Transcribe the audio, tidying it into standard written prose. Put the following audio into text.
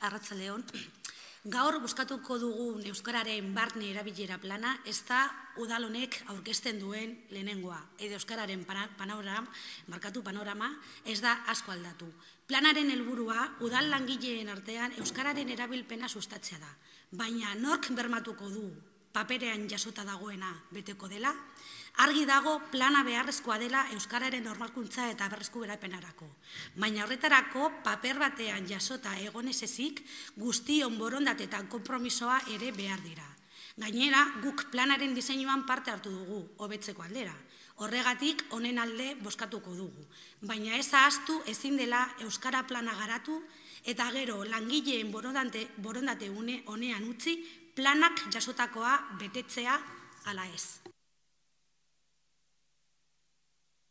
Arratsaldeon. Gaur bozkatuko dugun euskararen barne erabilera plana ez da udal honek aurkezten duen lehenengoa. Edo euskararen panorama ez da asko aldatu. Planaren helburua udal langileen artean euskararen erabilpena sustatzea da. Baina nork bermatuko du paperean jasota dagoena beteko dela? Argi dago plana beharrezkoa dela euskararen normalkuntza eta berreskurapenerako. Baina horretarako paper batean jasota egon ez ezik, guztion borondatetan konpromisoa ere behar dira. Gainera, guk planaren diseinuan parte hartu dugu, hobetzeko aldera. Horregatik honen alde bozkatuko dugu. Baina ez ahaztu ezin dela euskara plana garatu eta gero langileen borondate honean utzi planak jasotakoa betetzea ala ez.